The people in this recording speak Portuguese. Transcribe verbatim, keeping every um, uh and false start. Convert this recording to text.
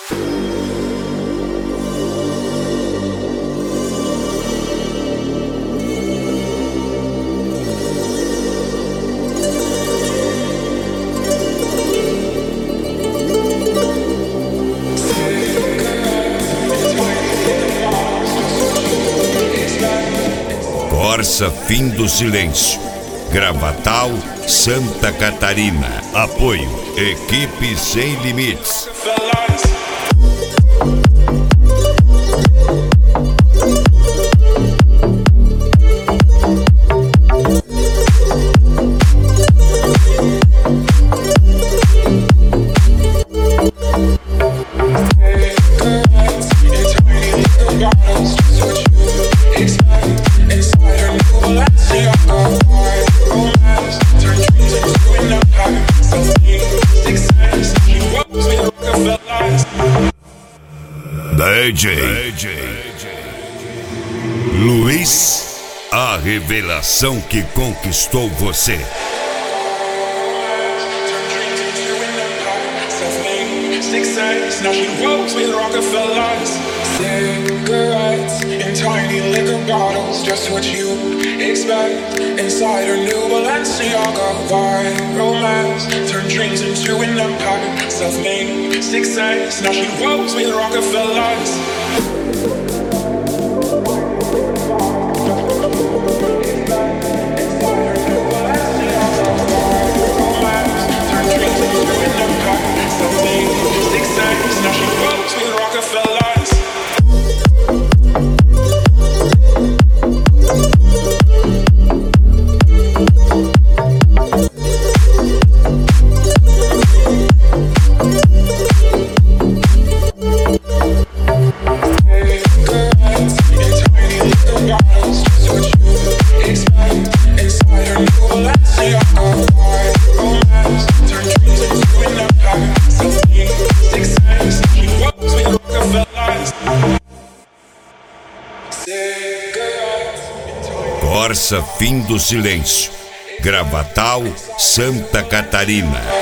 Corsa Fim do Silêncio, Gravatal, Santa Catarina. Apoio Equipe Sem Limites. D J Luiz, a revelação que conquistou você. Now she rolls with Rockefellers. Cigarettes in tiny liquor bottles, just what you expect. Inside her new Balenciaga, viral romance turned dreams into an empire. Self-made success. Now she rolls with Rockefellers. Now she rolls with Rockefellers. Corsa Fim do Silêncio, Gravatal, Santa Catarina.